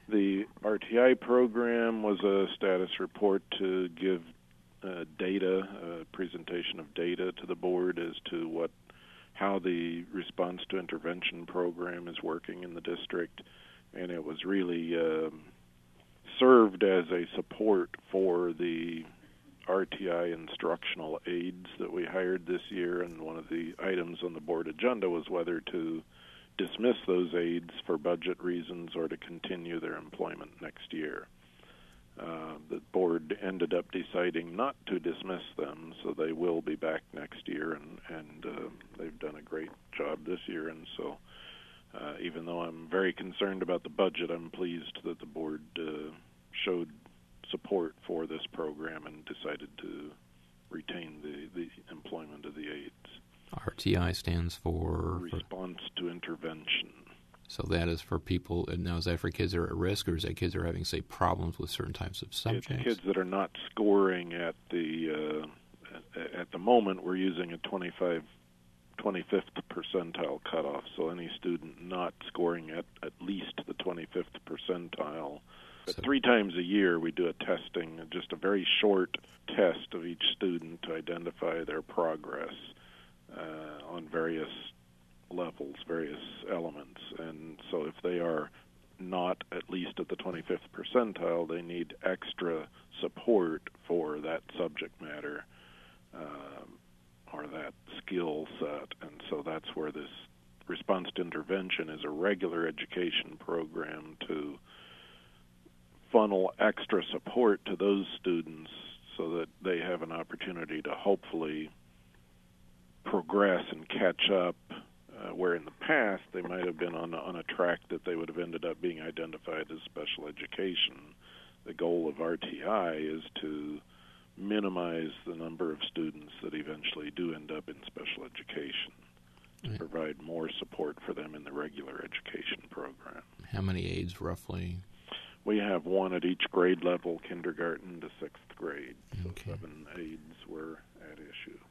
The RTI program was a status report to give data, a presentation of data to the board as to how the response to intervention program is working in the district, and it was really served as a support for the RTI instructional aides that we hired this year, and one of the items on the board agenda was whether to dismiss those aides for budget reasons or to continue their employment next year. The board ended up deciding not to dismiss them, so they will be back next year, and they've done a great job this year. And so even though I'm very concerned about the budget, I'm pleased that the board showed support for this program and decided to retain the employment of the aides. RTI stands for? Response to Intervention. So that is for people, and now is that for kids that are at risk, or is that kids that are having, say, problems with certain types of subjects? It's kids that are not scoring at the moment. We're using a 25th percentile cutoff, so any student not scoring at least the 25th percentile. But 3 times a year we do a testing, just a very short test of each student to identify their progress on various levels, various elements. And so if they are not at least at the 25th percentile, they need extra support for that subject matter or that skill set. And so that's where this response to intervention is a regular education program to funnel extra support to those students so that they have an opportunity to hopefully progress and catch up, where in the past they might have been on a track that they would have ended up being identified as special education. The goal of RTI is to minimize the number of students that eventually do end up in special education, to provide more support for them in the regular education program. How many aides roughly? We have 1 at each grade level, kindergarten to 6th grade. So Okay. 7 aides were at issue.